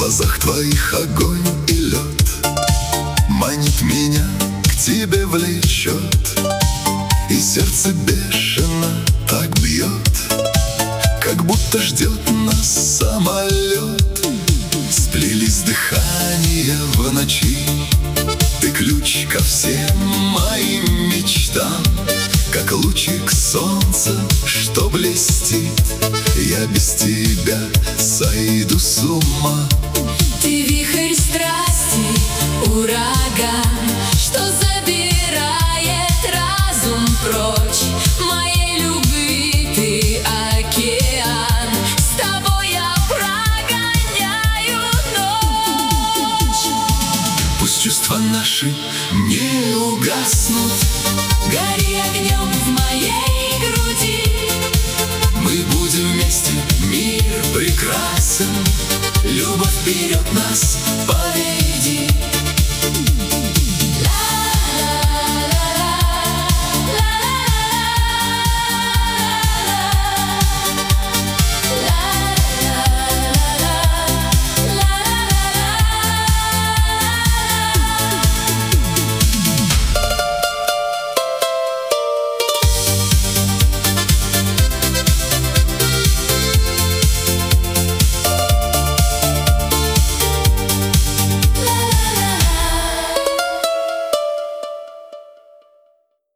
глазах твоих огонь и лед манит меня, к тебе влечет, и сердце бешено так бьет, как будто ждет нас самолет. Сплелись дыхания в ночи, ты ключ ко всем моим мечтам, как лучик солнца, что блестит. Я без тебя сойду с ума. Ты вихрь страсти, ураган, что забирает разум прочь. Моей любви ты океан, с тобой я прогоняю ночь. Пусть чувства наши не угаснут, Гори огнем в моей груди. мы будем вместе, мир прекрасен, любовь вперед нас поведи.